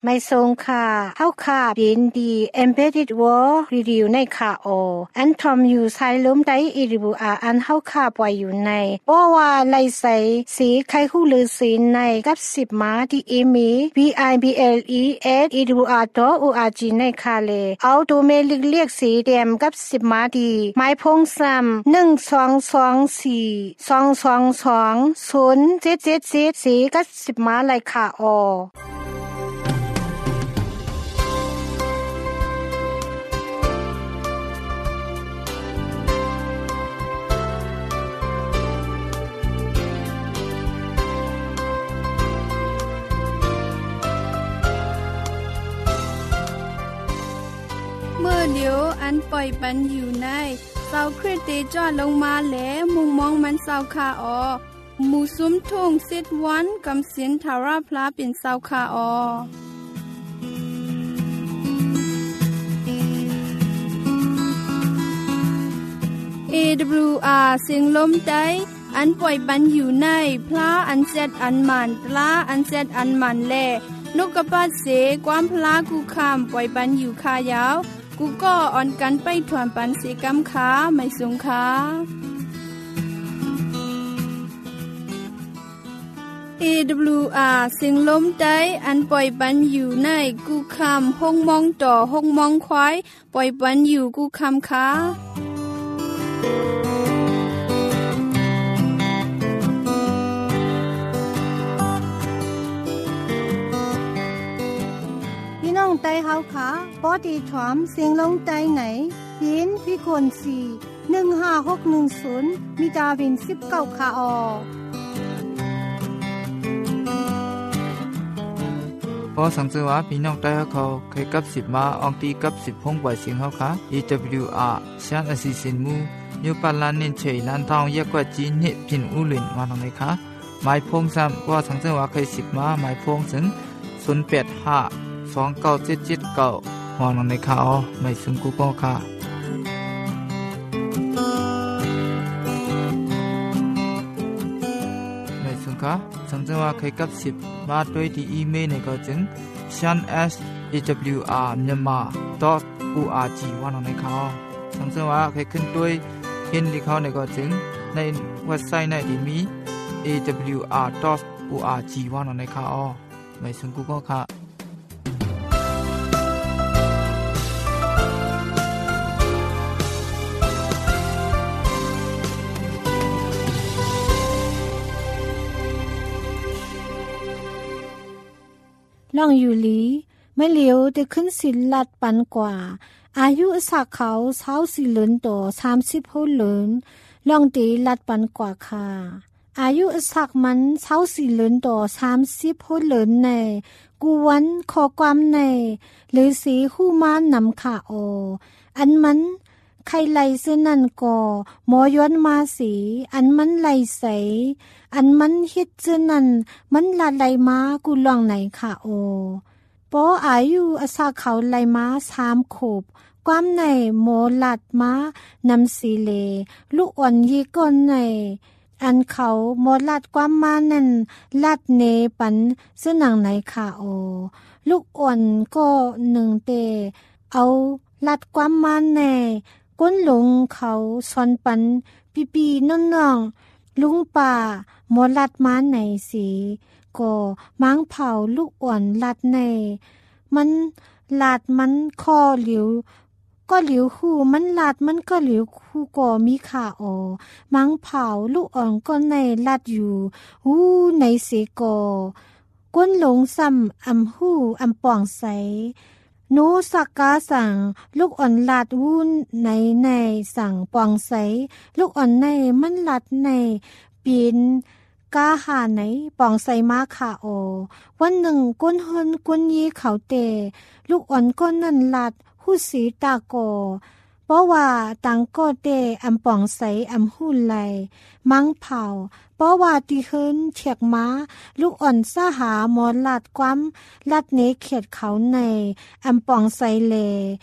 ไม่ทรงค่ะเฮาค่ะยินดี Embedded World Review ในค่ะอันทอมอยู่ไซล้มได้อีริบูอันเฮาค่ะปล่อยอยู่ในบ่ว่าไลใสสีไข่ฮู้ลือสีในกับ10มาที่อีมี bible@iribua.org ในค่ะเลเอาตัวเมลิกเรียกสีแดมกับ10มาดีไม้พงซ้ำ1224 222 0777สีกับ10มาเลยค่ะเมื่อเดียวอันปล่อยปันอยู่ในเศร้าคริสติจอดลงมาแล้วมุงมองมันเศร้าคาหมู่ซุ้มทุ่งซิดวันกำสินทาราพลาเป็นเศร้าคาAWR เสียงลมได้อันปล่อยปันอยู่ในพระอันเซดอันมันตลาอันเซดอันมันแลนกกระปาดเสความพลากูคำปล่อยปันอยู่คายาวกูก็อ่อนกันไปถวนปันเสกำขาไม่สูงขาAWR เสียงลมได้อันปล่อยปันอยู่ในกูคำห้องมองต่อห้องมองควายปล่อยปันอยู่กูคำขาน้องไต้เฮาค่ะปอดีถอมเสียงลงไต้ไหนยินพี่คน4 15610มีดาวิน19ค่ะพอสังเกตว่าพี่น้องไต้เขาเคยกับ10มาอองตีกับ10พงปล่อยเสียงเฮาค่ะ EWR ชันอสิสินมูยูปาลานินเฉยลันทองเยกกว่าจีนิพินอุลินมาตรงไหนคะหมายพงซ้ำว่าสังเกตว่าเคย10มาหมายพงถึง085 2977มองในข่าวไม่ซึ่งกูก็ค่ะไม่ซึ่งค่ะสังเกตว่าเคยกับ10มาด้วยที่อีเมลในก็จึง shanawr.myanmar.org ว่าในข่าวสังเกตว่าเคยขึ้นด้วยเห็นที่เขาในก็จึงในเว็บไซต์ในที่มี awr.org ว่าในข่าวไม่ซึ่งกูก็ค่ะล่องอยู่ลีไม่เหลียวได้ขึ้นสินลัดปันกว่าอายุสักเขา24เหลือนต่อ30พูเหลือนล่องตีลัดปันกว่าค่ะอายุสักมัน24เหลือนต่อ30พูเหลือนในกูวันขอความในหรือสีคู่มานำค่ะอันมันใครไล่เสื้อนั่นก่อหมอย้อนมาสีอันมันไล่ใสอันมันเฮ็ดเสื้อนั่นมันละไล่มากูลองไหนค่ะปออายุอาสาเขาไล่มา3ขบความในหมอลัดมานำสีเลลูกอ่อนยีก้นในอันเขาหมอลัดความมานั่นลัดเนปันเสื้อหนังไหนค่ะลูกอ่อนก็1เตเอาลัดความมาแน่ก้นหลงเขาซอนปันปีน้องๆลุงป่าหมอลัดมาไหนสีก็ม้างเผาลูกอ่อนลัดในมันลาดมันคอเหลียวก็เหลียวคู่มันลาดมันก็เหลียวคู่ก็มีขามังเผาลูกอ่อนก็ในลาดอยู่ในเสกก้นหลงซ้ำอำหู้อำป่องใสโนสักกาสั่งลูกอ่อนลาดวุ่นในสั่งป่องใสลูกอ่อนในมันลาดในปีนกาหาไหนป่องใสมาค่ะวันหนึ่งก้นเฮินก้นยีเขาเตลูกอ่อนก้นนั่นลาดหูสีตาโกเพราะว่าตังก็เตอำป่องใสอำหุ่นไหลมังเผาเพราะว่าตีเฮินเฉียกม้าลูกอ่อนสหาหมอลาดความลาดเนเขียดเขาในอำป่องใสเล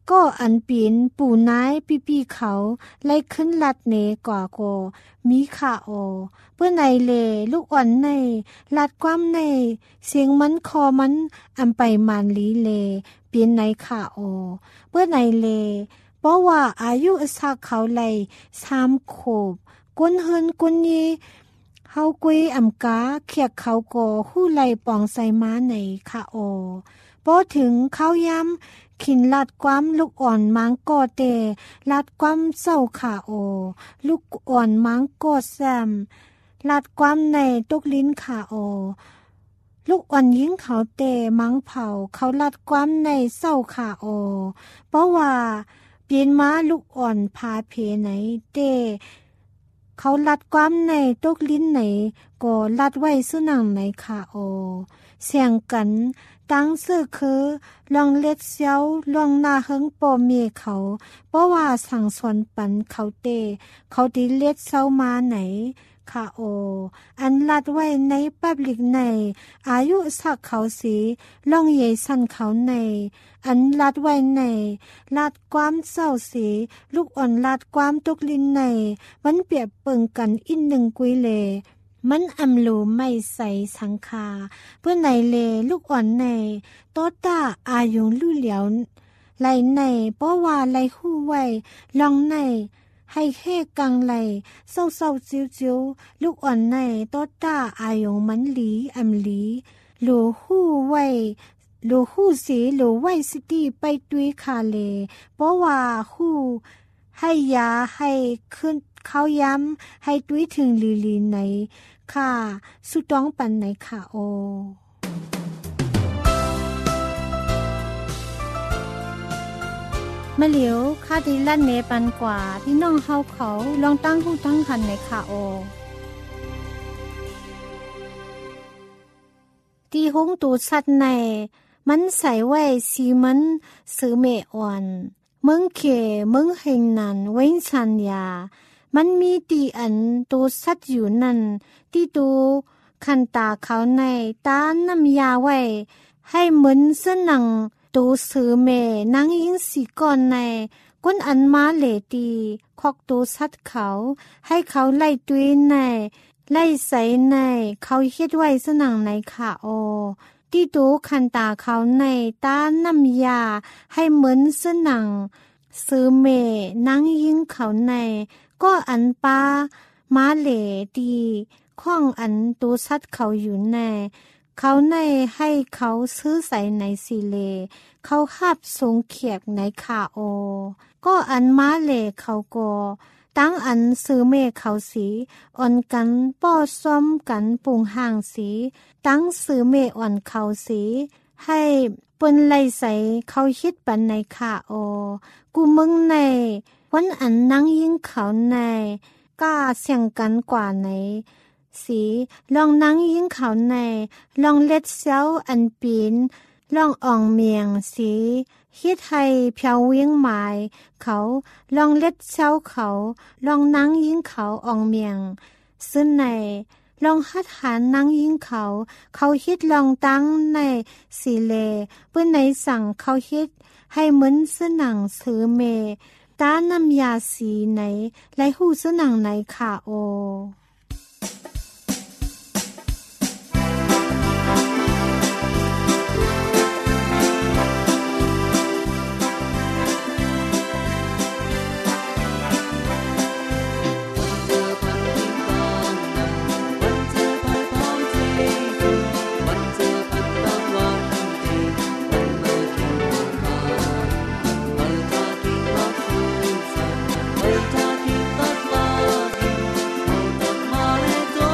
ก็อันปีนปู่นายปีเขาไล่ขึ้นลัดเนกว่าโกมีขาโอเพื่อในเลลูกอ่อนในลัดความในเสียงมันคอมันอันไปมันลีเลเปลี่ยนในขาโอเพื่อในเลเพราะว่าอายุสักเขาไล่3 ขวบกุนเฮินกุนยีเฮากุยอำกาเขียกเขาโกหู้ไล่ปองใส่ม้าในขาโอพอถึงเขาย้ำขินลัดความลูกอ่อนมังกอเตลัดความเศร้าขาโอลูกอ่อนมังกอแซมลัดความในตุกลิ้นขาโอลูกอ่อนยิงเขาเตมังเผาเขาลัดความในเศร้าขาโอเพราะว่าเปลี่ยนม้าลูกอ่อนพาเพไหนเตเขาลัดความในตุกลิ้นไหนก็ลัดไว้สุนังในขาโอเสียงกันตั้งซื่อคือลองเล็ดเซียวลองหน้าเฮิงปอเมเขาเพราะว่าสั่งสอนปันเขาเตเขาดีเล็ดเซามาไหนค่ะโออันลัดไว้ในปับลิกในอายุสักเขาสีลองเยสันเขาในอันลัดไว้ในลัดความเศร้าสีลูกอ่อนลัดความตุกลินในมันเปรียบเปิงกันอินหนึ่งกุยเลมันอำลูไม่ใส่สังคาเพื่อในเลลูกอ่อนในโตตาอายุลู่เหลียวไหลในเพราะว่าไหลหู้ไว้ลองในให้แค่กังไหลเศร้าจิ๋วลูกอ่อนในโตตาอายุมันหลีอำหลีหลูหู้ไว้หลูหู้สีหลูไว้สติไปตุยคาเลเพราะว่าหู้ให้ยาให้ขึ้นเขาย้ำให้ตุยถึงลีไหนค่ะสุดต้องปันไหนค่ะโอมะเหลียวค่าดีลั่นเนปันกว่าพี่น้องเฮาเขาลองตั้งหูตั้งหันไหนค่ะโอตีหงตูสัตว์ในมันใส่ไว้สีมันซื้อเมอ่อนเมืองเขเมืองเฮงนันเว้นชันยามันมีตีอันตูสัตว์อยู่นั่นที่ตูคันตาเขาในตาน้ำยาไว้ให้เหมือนเส้นหนังตูซื้อเมนางยิงสีก่อนในก้นอันมาเหลตีคอกตูสัตว์เขาให้เขาไล่ตุยในไล่ใส่ในเขาเฮ็ดไว้เส้นหนังในขาโอที่ตูคันตาเขาในตาน้ำยาให้เหมือนเส้นหนังซื้อเมนางยิงเขาในก็อันปามาเหลดีข้องอันตูสัตว์เขาอยู่ในเขาในให้เขาซื้อใส่ในสีเลเขาหับทรงเขียกในขาโอก็อันมาเหลเขาก็ตั้งอันซื้อเมเขาสีอ่อนกันป้อซ้อมกันปุงห่างสีตั้งซื้อเมอ่อนเขาสีให้เปิ้นไล่ใส่เขาฮิดปันในขาโอกูมึงในวันอันนั่งยิงเขาในกล้าเสียงกันกว่าไหนสีลองนั่งยิงเขาในลองเล็ดเซ้าอันปีนลองอ่องเมียงสีฮิดให้เพียวเวียงหมายเขาลองเล็ดเซ้าเขาลองนั่งยิงเขาอ่องเมียงซึ่งในลองหัดหานั่งยิงเขาฮิดลองตั้งในสีเลเพื่อในสั่งเขาฮิดให้เหมือนสนังซื้อเมตาน้ำยาสีไหนไล่หูสนังไหนค่ะโอ Hãy subscribe cho kênh Ghiền Mì Gõ để không bỏ lỡ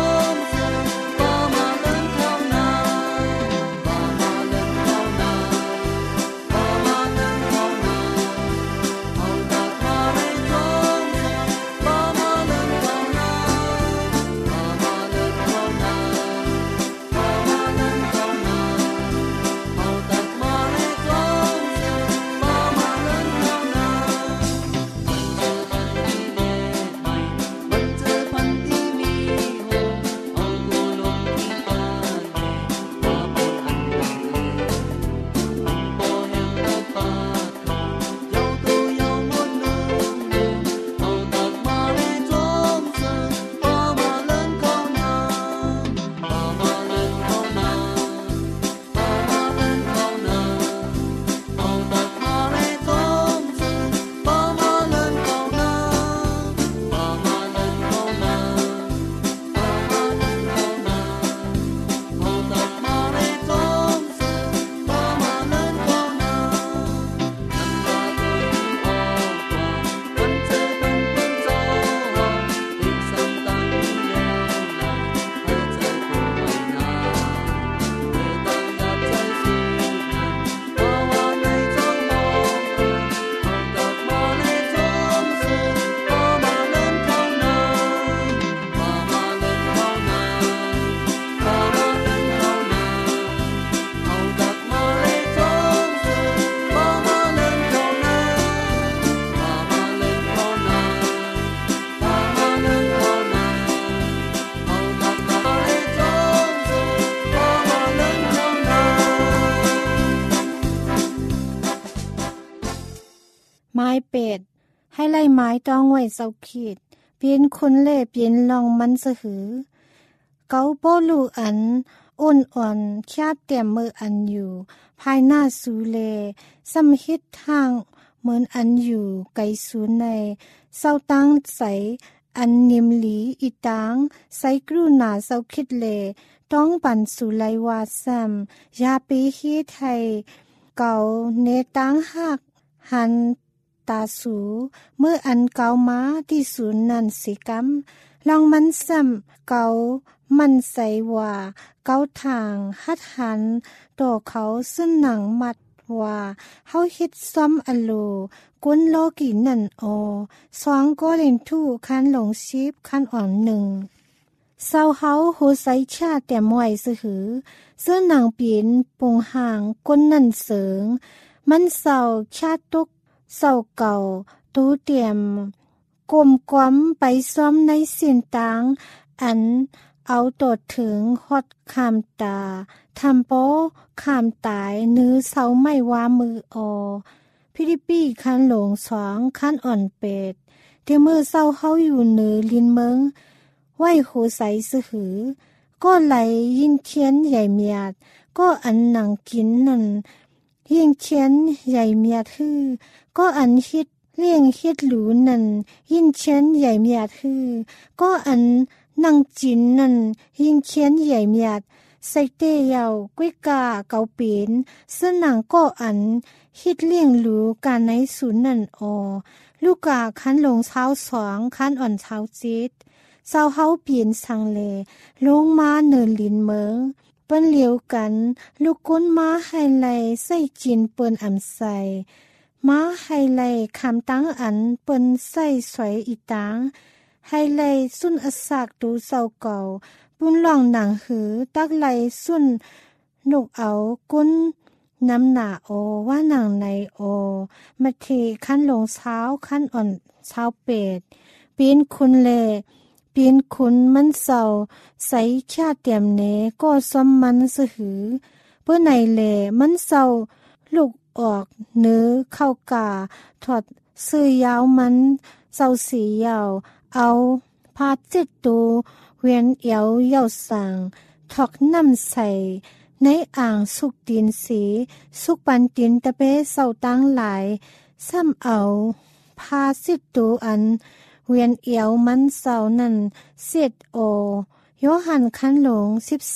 ไม้เป็ดให้ไล่ไม้ต้องไว้เสาขีดเปลี่ยนคนเล่เปลี่ยนลองมันสะหือเกาโปลูอันอ่อนอ่อนแค่เต็มมืออันอยู่ภายหน้าสูเลสำฮิตทางเหมือนอันอยู่ไกลสูในเศร้าตั้งใสอันนิมหลีอีตางใสกรุณาเศร้าคิดเลต้องปันสู่ไลวาซัมยาปีฮีไทยเก่าเนตังหักหันตาสูเมื่ออันเก่ามาที่ศูนย์นันสิกรรมลองมันซ้ำเก่ามันใส่ว่าเก่าทางหัดหันต่อเขาซึ่งหนังมัดว่าเฮาฮิตซ้อมอโลกุนโลกีนั่นอ2 โกรินทูคันหลงชีพคันอ่อน1เศร้าเฮาโหไซชาแต่มวยสหือเสื้อหนังปีนปงห่างก้นนั่นเสิงมันเศร้าชาตุกเศร้าเก่าตูเตรียมกลมกวมไปซ้อมในเสียนตางอันเอาตดถึงฮอดคามตาทำโปคามตายเนื้อเศร้าไม่ว่ามือพิริปี้คันหลง2คันอ่อนเป็ดเดี๋ยวมือเศร้าเฮาอยู่เหนือลินเมืองไหวโหใสสหือก็ไหลยินเทียนใหญ่เมียดก็อันหนังกินนั่นยิงเทียนใหญ่เมียดฮือก็อันฮิดเลี้ยงฮิดหลูนั่นยินเทียนใหญ่เมียดฮือก็อันนังจินนั่นยิงเทียนใหญ่เมียดใส่เตยาวกุ้ยกาเกาปีนเสื้อหนังก็อันฮิดเลี้ยงหลูการในศูนย์นั่นลูกกาคันหลงเช้า2คันอ่อนเช้าจิตเศร้าเฮาเปลี่ยนสังเลลงมาเนินลินเมืองเปิ้นเหลียวกันลูกก้นม้าไฮไลใส่จีนเปิ้นอำใส่ม้าไฮไลคำตั้งอันเปิ้นใส่สวยอีตางไฮไลสุนอสักดูเศร้าเก่าปุ้นหล่องหนังหือตักไลสุนนกเอาก้นน้ำหนาว่าหนังในมาเทขั้นลงเช้าขั้นอ่อนเช้าเป็ดปีนคุณเลปีนคุณมันเศร้าใส่ชาเตียมเนก็ซ้อมมันสหือเพื่อในเลมันเศร้าลูกออกเนื้อเข้ากาถอดเสื้อยาวมันเศร้าสียาวเอาพาจิตตูเวียนเอียวเย่าสั่งถอกน้ำใส่ในอ่างสุกดินสีสุกปันดินตะเปเศร้าตั้งหลายซ้ำเอาพาจิตตูอันเวียนเอียวมันเศร้านั่นเสียดโยหันคันหลง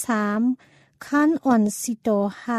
13คันอ่อนสิโต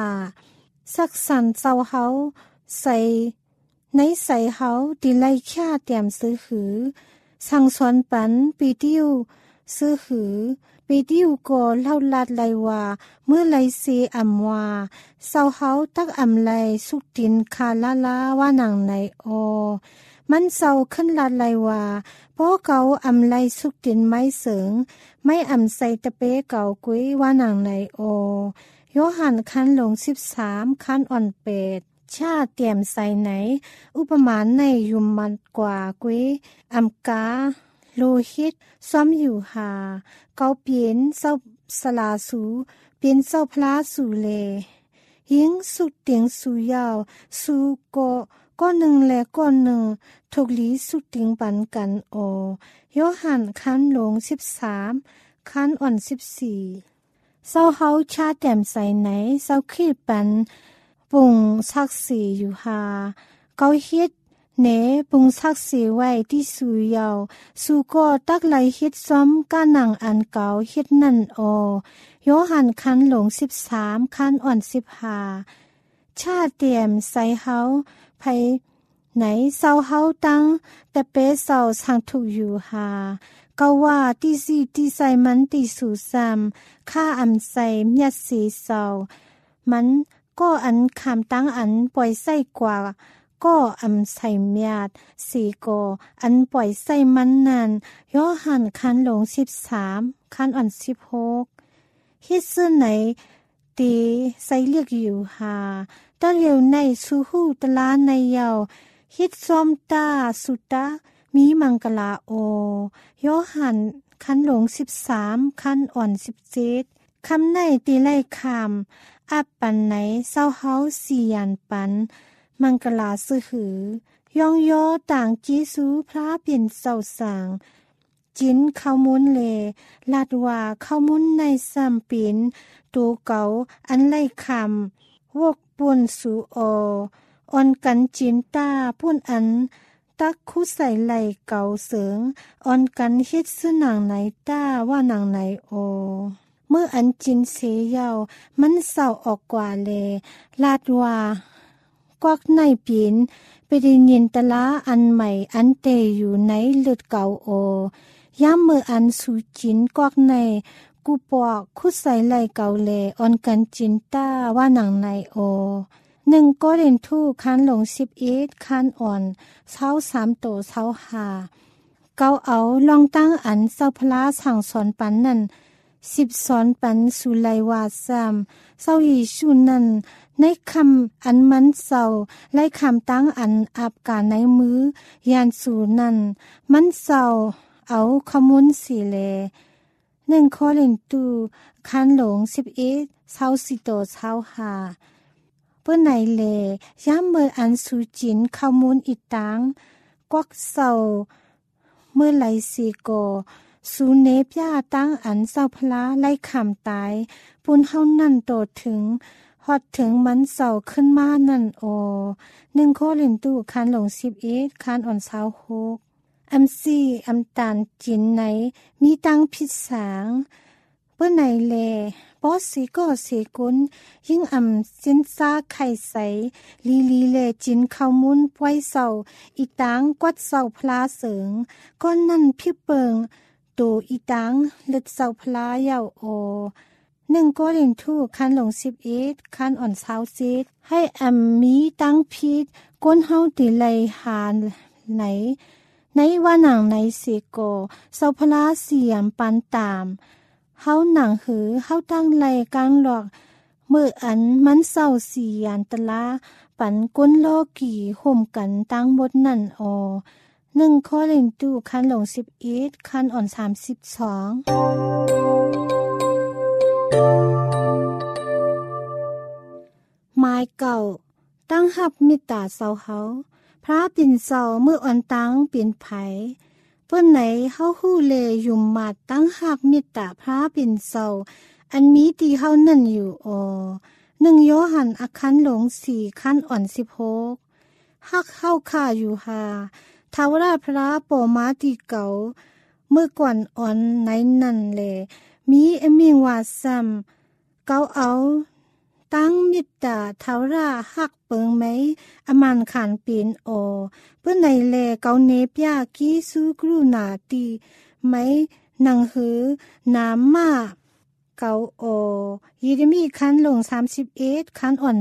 5สักสันเศร้าเฮาใส่ในใส่เฮาดิไลค่าเตรียมซื้อหือสั่งสอนปันปีติ้วซื้อหือปีติ้วก็เล่าลาดไลว่าเมื่อไลเซอำว่าเศร้าเฮาตักอำไลสุกดินคาลาลาว่าหนังในมันเศร้าขึ้นลาดไลว่าเพราะเกาอำไลสุกดินไม้เสิงไม่อำใส่ตะเปเก่ากุ้ยว่าหนังในโยหันคันหลง13คันอ่อนเป็ดชาเตรียมใส่ไหนอุปมาในยุมมันกว่ากุ้ยอำกาโลหิตซ้อมอยู่หาเกาเปลี่ยนเศร้าสลาสูเปลี่ยนเศร้าพลาสูเลยิงสุดเตียงสูยาวสูก็หนึ่งและก็หนึ่งถูกลีสุดเตียงปันกันโยหันคันหลง13คันอ่อน14เศร้าเฮาชาแต้มใส่ไหนเศร้าขี้ปันปุ่งซักสีอยู่หาเกาเฮ็ดเนปุ่งซักสีไว้ที่สูยาวสูก็ตักไหลเฮ็ดซ้อมก้าหนังอันเก่าเฮ็ดนั่นโยหันคันหลง13คันอ่อน15ชาเตรียมใส่เฮาไผไหนเศร้าเฮาตั้งแต่เปเศร้าสังถูกอยู่หาก็ว่าที่สี่ที่ใส่มันตีสู่ซ้ำข้าอำใส่เมียสีเศร้ามันก็อันคำตั้งอันปล่อยใส่กว่าก็อำใส่เมียดสีก็อันปล่อยใส่มันนั่นโยหันคันหลง13คันอ่อน16ฮิตซื่อไหนตีใส่เรียกอยู่หาตะเลียวในสูหูตะลาในเยาฮิตซ้อมตาสุตามีมังกลาโยหันคันหลง13คันอ่อน17คำในตีไล่คำอับปันไหนเศร้าเฮา4ยันปันมังกลาซื้อหือยองยอต่างจีสูพระเป็นเสาสางจินข้าวมุนเลลาดว่าข้าวมุนในซ้ำปินตูเก่าอันไล่คำวกป่วนสูออ่อนกันจินตาป่วนอันตักคู่ใส่ไหลเก่าเสริงอ่อนกันเฮ็ดซื้อนางไหนต้าว่านางไหนเมื่ออันจินเสยาวมันเศร้าออกกว่าเลลาดว่ากวักในปีนไปได้ยินตะลาอันใหม่อันเตอยู่ในเลือดเก่าย่ามมืออันสู่จินกวักในกูปอกคุดใส่ไหลเก่าเลอ่อนกันจินต้าว่านางไหน1ก็เรนทูคันหลง11คันอ่อนเช้า3โตเช้า5เกาเอาลองตั้งอันเจ้าพระสั่งสอนปันนั่น10สอนปันสุไลวา3เจ้าอีชุนั่นในคำอันมันเศร้าไล่คำตั้งอันอาบกาในมือยานสูนั่นมันเศร้าเอาขมุนสีเล1ข้อเล่นตูคันหลง11เช้า4โตเช้า5เปิ้นไหนเลย้ำเมื่ออันสูจินขมุนอีตังกวักเศร้าเมื่อไหลสีโกสูเนปยาตั้งอันเศร้าพละไล่คำตายปุนเฮานั่นโตถึงฮอดถึงมันเศร้าขึ้นมานั่น1ข้อเล่นตู้คันหลง11คันอ่อน26อัมซีอัมตานจินไหนมีตังพิษสางเปิ้นไหนเลปอสีก็เสกุนยิ่งสินซาไข่ใสลีเลจินข้าวมุนไว้เศร้าอีตังกวัดเศร้าพลาเสริงก้อนนั่นพี่เปิงตูอีตังเล็ดเศร้าพลายาว1ก็เล่นทูคันหลง11คันอ่อน27ให้มีตังพิษก้นเฮาติไลหานไหนในว่าหนังในเสโกเศร้าพลาเสียมปันตามเฮาหนังหือเฮาตั้งไลกลางหลอกเมื่ออันมันเศร้าเสียนตะลาปันก้นโลกี่ห่มกันตั้งบทนั่น1ข้อเล่นตู้คันหลง11คันอ่อน32หมายเก่าตั้งหับมิตาเศร้าเฮาพระปิ่นเศร้าเมื่ออ่อนตั้งเปลี่ยนไผเปิ้นไหนเฮาฮู้เลยุ่มมาตั้งหักมิตาพระปิ่นเศร้าอันมีที่เฮานั่นอยู่1โยหันอคันหลง4คันอ่อน16หักเฮาค่าอยู่หาทาวราพระปอมาติเก่าเมื่อก่อนอ่อนไหนนั่นแลมีมิงว่าซ้ำเก่าเอาตั้งมิตาทาวราหักเปิงไหมอมันขานปีนเปิ้นไหนแลเกาเนปยากีสูกรุนาตีไหมนังหือน้ำมาเกายีดมีคันลง31คันอ่อน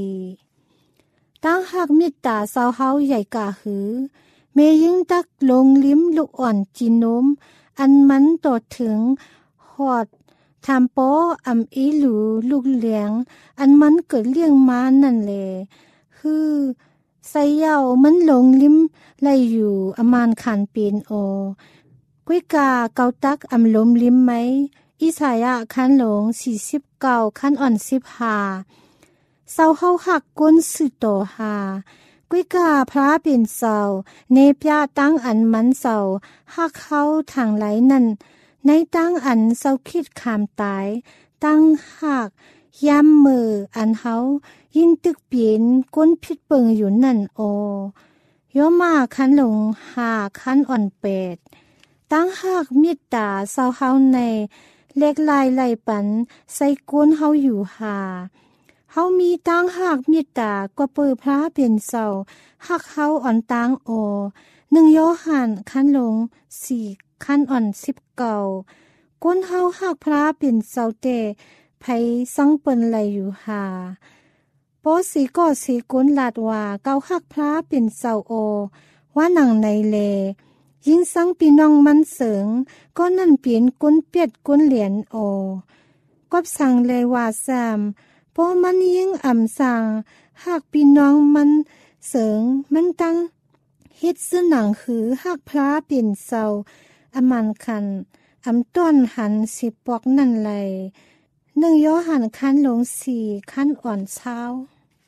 4ตั้งหักมิตาเศร้าเฮาใหญ่กะหือเมยิงตักลงลิ้มลูกอ่อนจีนมอันมันต่อถึงหอดทำโปอีหลูลูกเลี้ยงอันมันเกิดเลี้ยงมานั่นแหละคือใส่เย้ามันหลงลิ้มไล่อยู่อมานขันเป็นกุ้ยกาเกาตักลมลิ้มไหมอิสายะคันหลง49คันอ่อน15เศร้าเฮาหักก้นสุโตหากุ้ยกาพระเป็นเศร้าเนปยาตั้งอันมันเศร้าหักเฮาทางไหลนั่นในตั้งอันเศร้าคิดขามตายตั้งหักย้ำมืออันเฮายินตึกเปลี่ยนก้นพิดเปิงอยู่นั่นโยมาคันหลง5คันอ่อน8ตั้งหักมิตาเศร้าเฮาในเล็กลายไหลปันใส่ก้นเฮาอยู่หาเฮามีตั้งหักมิตากว่าเปิดพระเป็นเศร้าหักเฮาอ่อนตั้ง1โยหันคันหลง4คันอ่อน19ก้นเฮาหักพระเป็นเศร้าเตไผสังเปิ้นไหลอยู่หาปอสีก็สีก้นลาดว่าเกาหักพระเป็นเศร้าว่าหนังในเลยิ่งสังปีน้องมันเสริงก็นั่นเปลี่ยนก้นเปียดก้นเหรียญก็สั่งเลยว่าซ้ำพอมันยิ่งสั่งหากปีน้องมันเสริงมันตั้งเฮ็ดซื้อหนังหือหากพระเป็นเศร้าอมันคันต้นหัน10ปอกนั่นไหล1โยหันคันหลง4คันอ่อนเช้า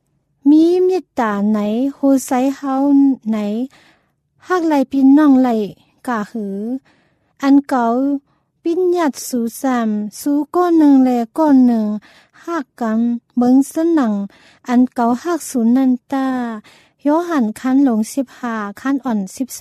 มีเมตตาไหนโหไซเฮาไหนฮักไหลปินน้องไหลกะหืออันเก่าปิญญัติสู่ซ้ำสู่ก้อนหนึ่งแลก้อนหนึ่งฮักกันเบิงสนังอันเก่าฮักสู่นันตาโยหันคันหลง15คันอ่อน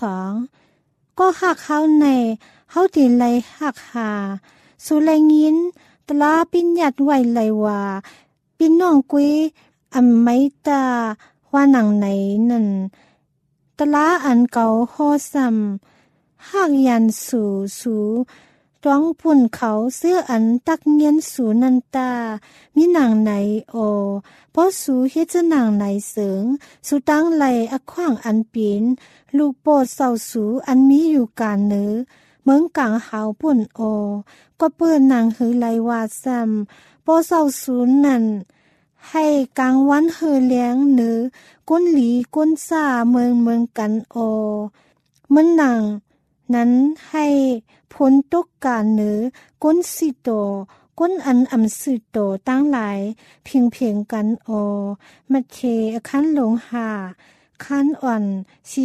12ก็ฮักเฮาในเฮาติไหลฮักหาสู่ไหลยินตลาปิญญัติไว้ไหลว่าปินน้องกุยอำไมตาว่าหนังไหนนั่นตลาอันเก่าฮอซ้ำฮักยันสู่ต้องปุ่นเขาเสื้ออันตักเงียนสู่นันตามีหนังไหนโอเพราะสู่เฮ็ดจะหนังไหนเสิงสู่ตั้งไหลอขว้างอันปีนลูกโปดเศร้าสู่อันมีอยู่กาเนื้อเมืองกลางหาวปุ่นโอก็เปิ้นนางหือไหลว่าซ้ำปอเศร้าสู่นั่นให้กลางวันเฮอเลี้ยงเนื้อก้นหลีก้นซ่าเมืองกันโอมันหนังนั้นให้พ้นตกกาเนื้อก้นสิโตก้นอันอำสือโตตั้งหลายเพียงกันโอมัทเทคันหลงหาคันอ่อน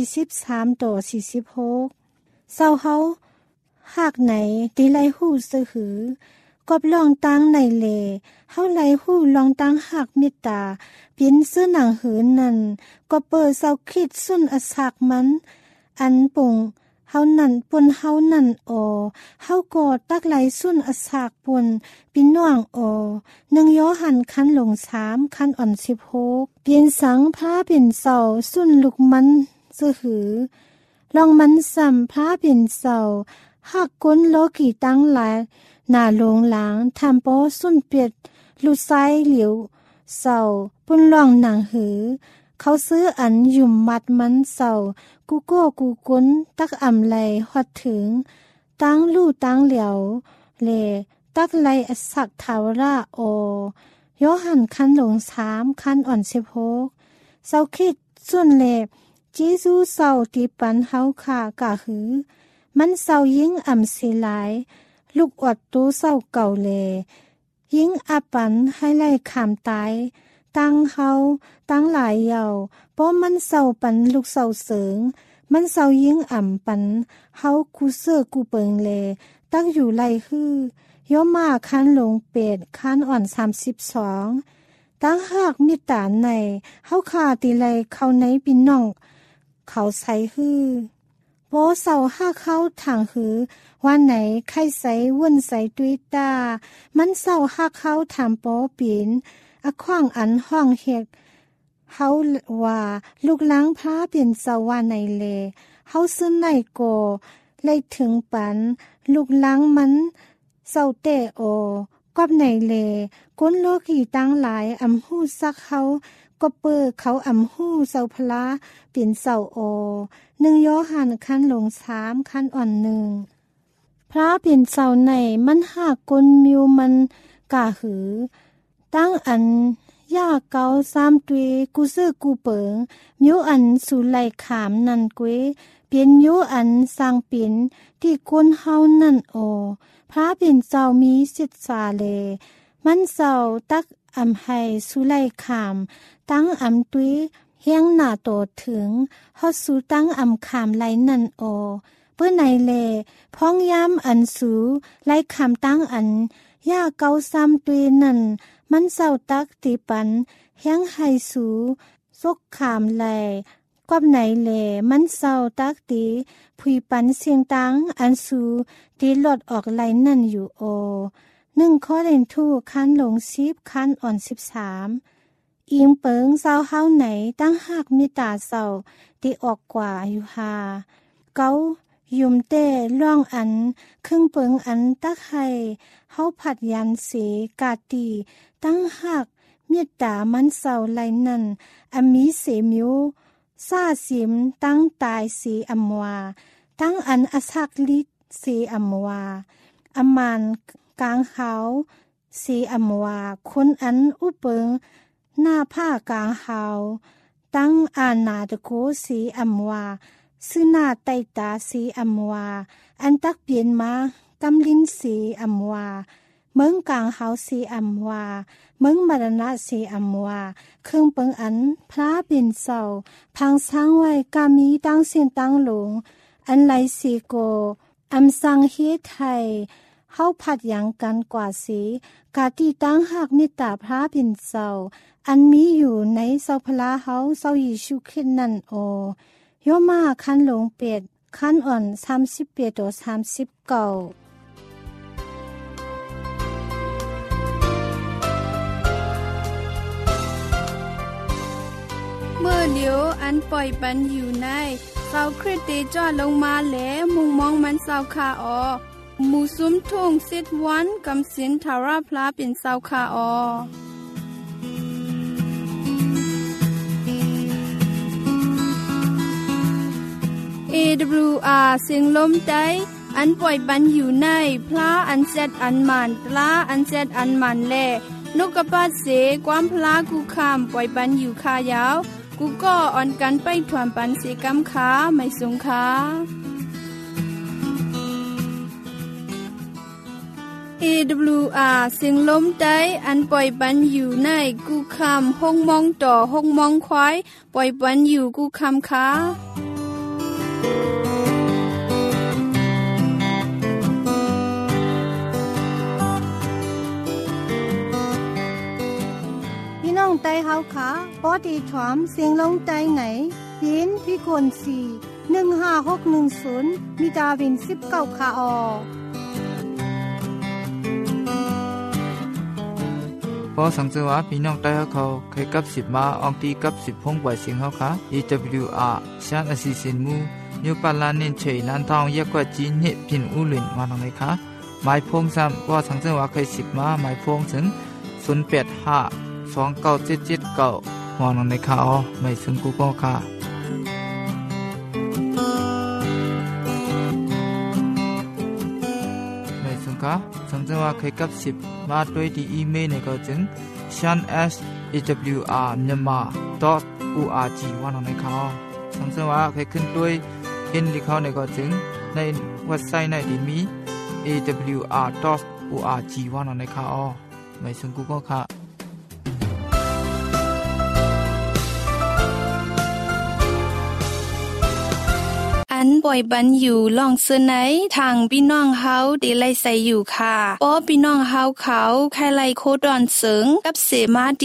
43ต่อ46เศร้าเฮาหากไหนติไลหู้ซะหือกอบลองตั้งในเลเฮาไลหู้ลองตั้งหักเมตตาปินซื้อหนังหืนนั่นก็เปิดเศร้าคิดสุนอสักมันอันปุ่งเฮานั่นปนเฮานั่นโอเฮาก็ตักไหลสุนอสักปนปินน้องโอ1โยหันคันหลง3คันอ่อน16เปลี่ยนสังพาเป็นเศร้าสุนลูกมันซะหือลองมันซ้ำพาเป็นเศร้าหักก้นโลกีตั้งหลายหน้าโลงหลังทำโปสุนเปียดลูกซ้ายเหลียวเศร้าปุ่นล่องหนังหือเขาซื้ออันยุ่มมัดมันเศร้ากูโก้กูกุนตักอ่ำไหลฮอดถึงตั้งลู่ตั้งเหลียวเลตักไหลอสักทาวราโอโยหันคันหลง3คันอ่อน16เศร้าคิดส่วนเลจีซูเศร้าตีปันเฮาขากะหือมันเศร้ายิ่งอ่ำสิหลายลูกอดตู้เศร้าเก่าเลยิ่งอาปันให้ไล่ขามตายตั้งเฮาตั้งหลายเยาเพราะมันเศร้าปันลูกเศร้าเสริงมันเศร้ายิ่งอ่ำปันเฮาคูเสื้อกูเปิงเลตั้งอยู่ไล่ฮื้อย่อมาคันหลงเป็ดคันอ่อน32ตั้งหากมีตาในเฮาขาติไลเข้าในปินน้องเขาใส่ฮื้อโปเศร้าห้าเข้าทางหือวันไหนไข่ใสวุ่นใสตุยตามันเศร้าห้าเข้าถามโปปีนอขว้างอันห้องเฮ็ดเฮาว่าลูกล้างพาเป็นเศร้าว่าในเลเฮาซื้อในโกเลยถึงปันลูกล้างมันเศร้าเตโอกอบในเลก้นโลกีตั้งหลายอำหู้ซักเฮาก็เปิดเขาอำหู้เศร้าพลาเป็นเศร้าโอ1โยหันคันหลง3คันอ่อน1พระเป็นเศร้าในมันหากกลมิวมันกะหือตั้งอันย่าเกา3ตุยกูซื้อกูเปิงมิวอันสู่ไหลขามนั่นกวยเปลี่ยนมิวอันสร้างปิ่นที่ก้นเฮานั่นโอพระเป็นเจ้ามีสิทธาเลมันเศร้าตักอำให้สู่ไหลขามตั้งอำตุยเฮียงหน้าโตถึงฮอดสู่ตั้งอำขามไหลนั่นโอเปิ้นในเลพ้องยามอันสูไหลขามตั้งอันย่าเกา3ตุยนั่นมันเศร้าตักติปันเฮียงให้สูซกขามไหลกอบไหนเลมันเศร้าตักตีผุยปันเสียงตังอันสูตีหลดออกไหลนั่นอยู่โอ1ข้อเล่นทูคันหลง10คันอ่อน13อิงเปิงเศร้าเฮาไหนตั้งหากมีตาเศร้าตีออกกว่าอยู่หาเกายุ่มเต้ล่องอันครึ่งเปิงอันตักให้เฮาผัดยันสีกาตีตั้งหากเมตตามันเศร้าไหลนั่นอมีเสมิวซาสิมตั้งตายสีอำวาตั้งอันอสักลิสีอำวาอมานกลางเขาสีอำวาคนอันอุเปิงหน้าผ้ากลางเฮาตั้งอานาตะโกสีอำวาซื้อหน้าไตตาสีอำวาอันตักเปลี่ยนมากำลินสีอำวาเมืองกลางเฮาซีอัมวาเมืองมรณะซีอัมวาเครื่องเปิงอันพระบินเศร้าพังสร้างไว้กามีตั้งเสียนตั้งหลงอันไหลสีโกอำสังเฮไทยเฮาผัดอย่างกันกว่าสีกาตีตั้งหักมิตรพระบินเศร้าอันมีอยู่ในเศร้าพลาเฮาเศร้ายิสุคริสต์นั่นโอย่อมาคันหลงเป็ดคันอ่อน38ต่อ39 เมื่อเดียวอันปล่อยปันอยู่ในเสาคริสเตจอดลงมาแหลมุงมองมันเสาคาออหมู่ซุ้มทุ่งสิทวันกำสินทาราพลาเป็นเสาคาออAWR เสียงลมใจอันปล่อยปันอยู่ในพระอันเซตอันมันตลาอันเซตอันมันแลนกกระปาดเสความพลากูคำปล่อยปันอยู่คายาวกูก็อ่อนกันไปถวนปันเสกำขาไม่สงขาAWR เสียงลมใจอันปล่อยปันอยู่ในกูคำห้องมองต่อห้องมองควายปล่อยปันอยู่กูคำขาน้องไต้เฮาขาปอดีถวมเสียงลงไต้ไหนยินพี่กวน4 15610มีดาวิน19คาออพอสังเกตว่าพี่น้องไต้เขาเคยกับ10มาอองตีกับ10พงไว้เสียงเฮาค่ะ AWR ชานอสิสินมูนิวปาลานินเฉยลันทองยะกว่าจีนเฮพินอูหลินมาหนังเลยค่ะหมายพงซ้ำว่าสังเกตว่าเคย10มาหมายพงถึง085297779มองในข่าวไม่ซึ่งกูก็ค่ะไม่ซึ่งค่ะสังเกตว่าเคยกับ10มาด้วยที่อีเมลในก็จึง shan@awr.myanmar.org ว่าในข่าวสังเกตว่าเคยขึ้นด้วยเห็นที่เขาในก็จึงในเว็บไซต์ในที่มี awr.org ว่าในข่าวไม่ซึ่งกูก็ค่ะอันป่อยบันอยู่ล่องเสื้อไหนทางพี่น้องเฮาได้ไล่ใส่อยู่ค่ะป้อพี่น้องเฮาเขาใครไล่โคดอนเสิงกับเสมาดี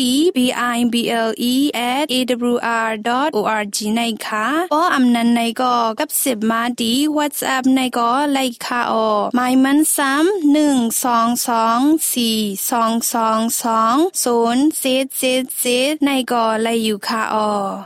bible@awr.org ในค่ะป้ออำนันในก็กับเสมาดี WhatsApp ในก็ไล่ค่ะออหมายมันซ้ำ12242220777ในก็ไล่อยู่ค่ะออ